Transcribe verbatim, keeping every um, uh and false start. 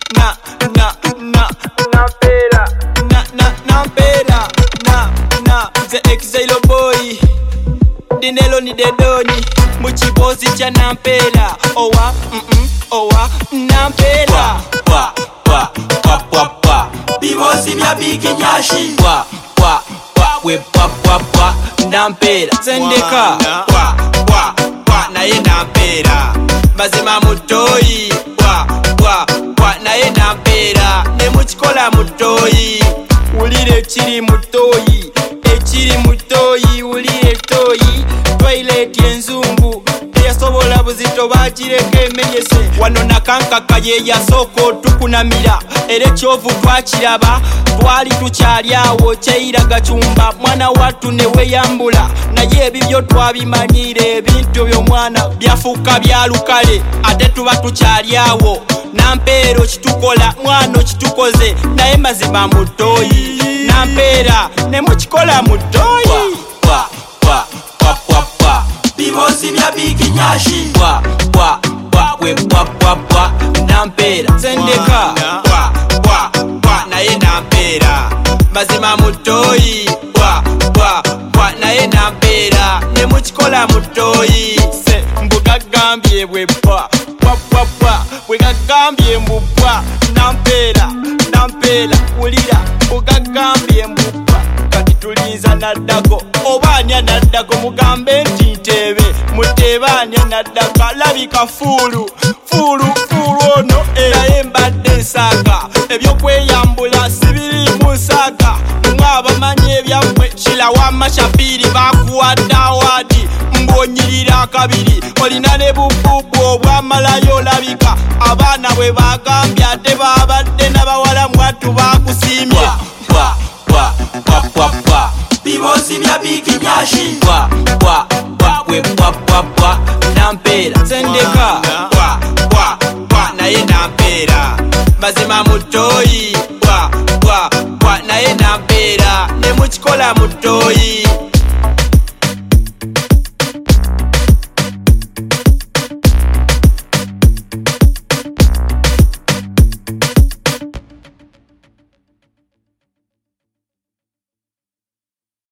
na na na nampera na na nampera na na the exile boy dinelo ni dedoni muchibozi cha nampera owa mm -mm, owa nampera wa wa wa wa wa bibozi bya bikinyashi wa wa wa we wa wa wa nampera sendeka wa wa wa naye nampera mazima mutoyi wa wa wa naye nampera ne muchikola mutoyi ulire chiri mutoyi echiri mutoyi ulire toyi toilet enzungu yasobola buzito bakireka emenyese wano nakankaka ye yasoko tukunamira ere kyovu twakiraba twali tukyali awo kyeyira gacumba mwana watu ne weyambula naye ebibyo twabimanyire ebintu by'omwana byafuuka byalukale ate tuba tukyali awo nampeera kitukola mwana kitukoze naye mazima mutoyi nampeera ne mukikola mutoyi wa wa wa wa wa bibozi bya bikinyashi wa wa wa we wa wa wa nampera sendeka wa wa wa naye nampera mazima mutoyi wa wa wa naye nampera ne mukikola mutoyi se mbugagambye bwebwa wa wa wa bwegagambye mbubwa nampera nampera ulira mbugagambye mbubwa kati tulinza naddako obaanya naddako mugambe nti ntebe mutebaanya naddako labika fuulu fuulu fuulu ono naye mbadde nsaaga ebyokweyambula sibiri mu nsaaga mwabamanyi ebyammwe kirawa mashapiri bakuwadde awaadi mbonyirira akabiri olina ne bububu obwamalayo olabika abaana bwe bagambye ate babadde n'abawala mwattu bakusiimye wa wa wa wa wa bibozi bya bikinyashi wa wa wa we wa wa wa nampera sendeka wa wa wa naye nampera mazima mutoyi wa wa wa naye nampera ne mukikola mutoyi